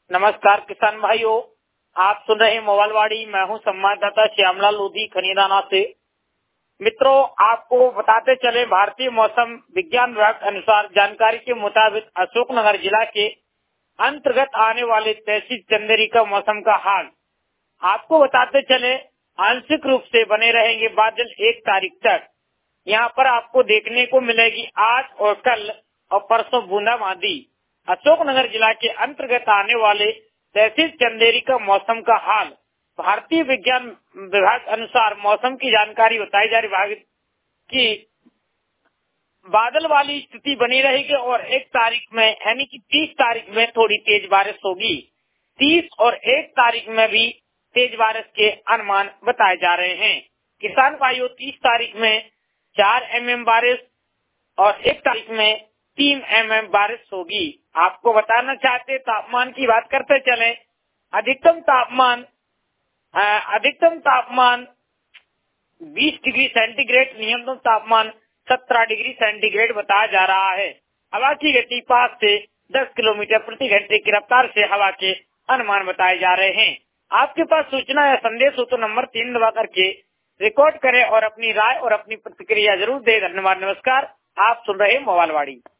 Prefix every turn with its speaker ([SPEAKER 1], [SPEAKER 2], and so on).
[SPEAKER 1] नमस्कार किसान भाइयों, आप सुन रहे हैं मोबाइलवाड़ी। मैं हूं संवाददाता श्यामलाल लोधी खनीदाना से। मित्रों, आपको बताते चले, भारतीय मौसम विज्ञान विभाग अनुसार जानकारी के मुताबिक अशोकनगर जिला के अंतर्गत आने वाले तहसील चंदेरी का मौसम का हाल आपको बताते चले। आंशिक रूप से बने रहेंगे बादल 1 तारीख तक। यहाँ पर आपको देखने को मिलेगी आज और कल और परसों बूंदाबांदी। अशोकनगर जिला के अंतर्गत आने वाले तहसील चंदेरी का मौसम का हाल भारतीय विज्ञान विभाग अनुसार मौसम की जानकारी बताई जा रही है कि बादल वाली स्थिति बनी रहेगी और 1 तारीख में यानी कि 30 तारीख में थोड़ी तेज बारिश होगी। 30 और 1 तारीख में भी तेज बारिश के अनुमान बताए जा रहे हैं। किसान भाइयों, 30 तारीख में 4 mm बारिश और 1 तारीख में 3 mm बारिश होगी। आपको बताना चाहते तापमान की बात करते चले। अधिकतम तापमान 20 डिग्री सेंटीग्रेड, न्यूनतम तापमान 17 डिग्री सेंटीग्रेड बताया जा रहा है। हवा की गति 5 से 10 किलोमीटर प्रति घंटे की रफ्तार से हवा के अनुमान बताए जा रहे हैं। आपके पास सूचना या संदेश हो तो नंबर 3 दबा करके रिकॉर्ड करें और अपनी राय और अपनी प्रतिक्रिया जरूर दें। धन्यवाद, नमस्कार। आप सुन रहे मोबाइलवाड़ी।